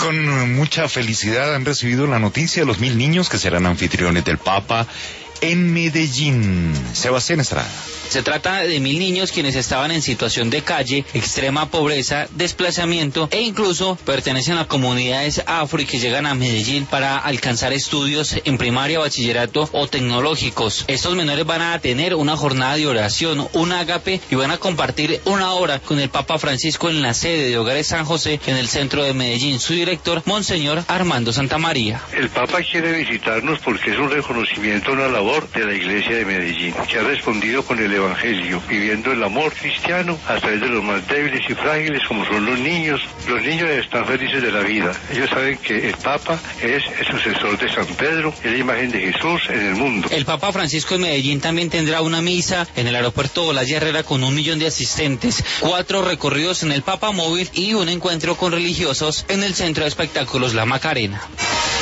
con mucha felicidad han recibido la noticia de los 1000 niños que serán anfitriones del Papa en Medellín. Sebastián Estrada. Se trata de 1000 niños quienes estaban en situación de calle, extrema pobreza, desplazamiento e incluso pertenecen a comunidades afro y que llegan a Medellín para alcanzar estudios en primaria, bachillerato o tecnológicos. Estos menores van a tener una jornada de oración, un ágape y van a compartir una hora con el Papa Francisco en la sede de Hogares San José en el centro de Medellín. Su director, Monseñor Armando Santamaría. El Papa quiere visitarnos porque es un reconocimiento a una labor de la Iglesia de Medellín, que ha respondido con el Evangelio, viviendo el amor cristiano a través de los más débiles y frágiles como son los niños. Los niños están felices de la vida. Ellos saben que el Papa es el sucesor de San Pedro, es la imagen de Jesús en el mundo. El Papa Francisco en Medellín también tendrá una misa en el aeropuerto Olaya Herrera con 1 millón de asistentes, 4 recorridos en el Papa Móvil y un encuentro con religiosos en el Centro de Espectáculos La Macarena.